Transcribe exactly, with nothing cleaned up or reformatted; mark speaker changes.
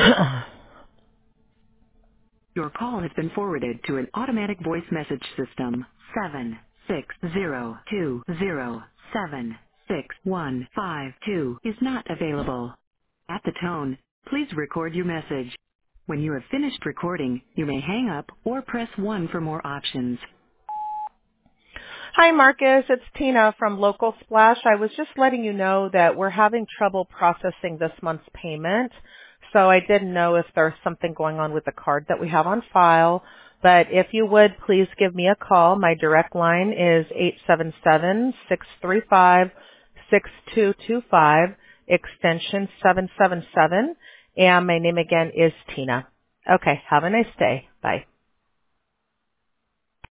Speaker 1: Your call has been forwarded to an automatic voice message system. Seven six zero two zero seven six one five two is not available. At the tone, please record your message. When you have finished recording, you may hang up or press one for more options.
Speaker 2: Hi, Marcus. It's Tina from Local Splash. I was just letting you know that we're having trouble processing this month's payment. So I didn't know if there's something going on with the card that we have on file. But if you would, please give me a call. My direct line is eight seven seven, six three five, six two two five, extension seven seven seven. And my name again is Tina. Okay, have a nice day. Bye.